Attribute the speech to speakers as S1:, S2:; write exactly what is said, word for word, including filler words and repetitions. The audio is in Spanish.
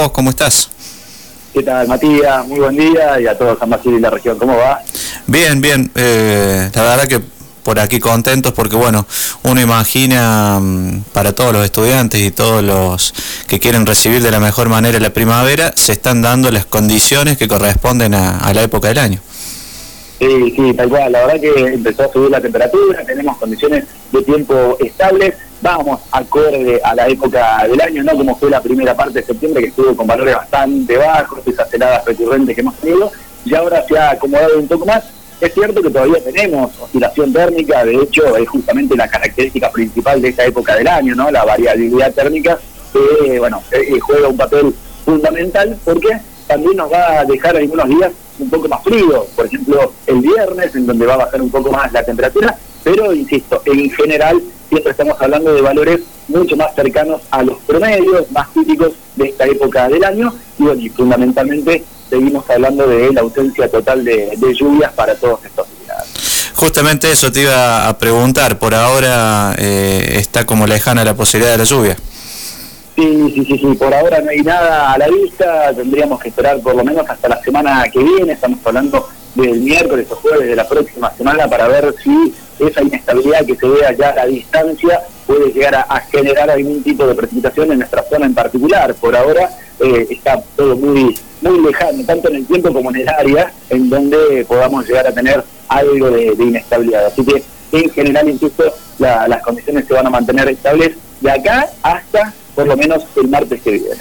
S1: ¿Cómo estás?
S2: ¿Qué tal, Matías? Muy buen día, y a todos San Basilio y la región. ¿Cómo va?
S1: Bien, bien. Eh, la verdad que por aquí contentos porque, bueno, uno imagina um, para todos los estudiantes y todos los que quieren recibir de la mejor manera la primavera, se están dando las condiciones que corresponden a, a la época del año.
S2: Sí, sí, tal cual. La verdad que empezó a subir la temperatura, tenemos condiciones de tiempo estables, vamos acorde a la época del año, no como fue la primera parte de septiembre, que estuvo con valores bastante bajos, esas heladas recurrentes que hemos tenido, y ahora se ha acomodado un poco más. Es cierto que todavía tenemos oscilación térmica, de hecho es justamente la característica principal de esta época del año, ¿no? La variabilidad térmica, que, bueno, eh, juega un papel fundamental, porque también nos va a dejar algunos días un poco más frío, por ejemplo el viernes, en donde va a bajar un poco más la temperatura, pero insisto, en general siempre estamos hablando de valores mucho más cercanos a los promedios más típicos de esta época del año, y bueno, y fundamentalmente seguimos hablando de la ausencia total de, de lluvias para todos estos días.
S1: Justamente eso te iba a preguntar, por ahora eh, está como lejana la posibilidad de la lluvia.
S2: Sí, sí, sí, sí, por ahora no hay nada a la vista, tendríamos que esperar por lo menos hasta la semana que viene, estamos hablando del miércoles o jueves de la próxima semana, para ver si esa inestabilidad que se ve allá a la distancia puede llegar a, a generar algún tipo de precipitación en nuestra zona en particular. Por ahora eh, está todo muy, muy lejano, tanto en el tiempo como en el área, en donde podamos llegar a tener algo de, de inestabilidad. Así que en general, insisto, la, las condiciones se van a mantener estables de acá hasta por lo menos el martes que viene.